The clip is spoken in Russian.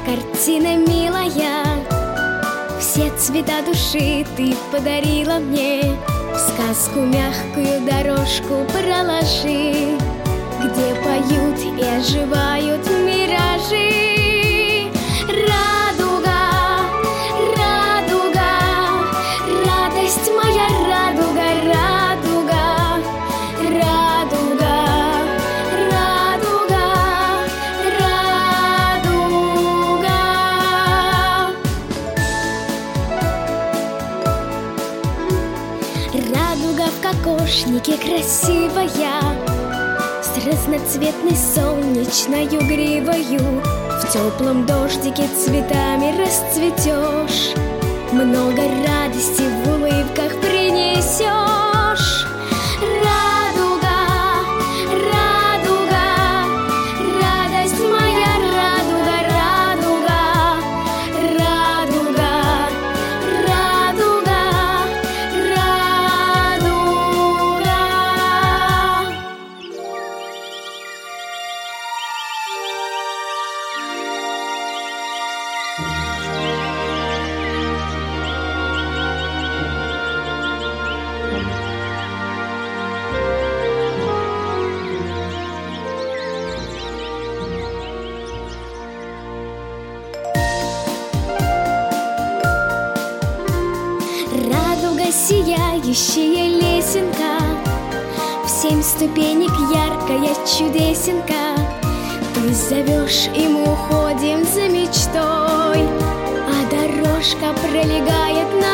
Картина милая, все цвета души ты подарила мне. В сказку мягкую дорожку проложи, где поют и оживают миражи. Радуга, радуга, радость моя, радуга, радуга, радуга, радуга, радуга. Радуга в кокошнике красивая, с разноцветной солнечною гривою. В теплом дождике цветами расцветешь, много радости в улыбках принесешь. Радуга, радуга, радость моя, радуга, радуга, радуга, радуга, радуга. Радуга, сияющая лесенка, в 7 ступенек яркая чудесенка. Ты зовешь, и мы уходим за мечтой, а дорожка пролегает на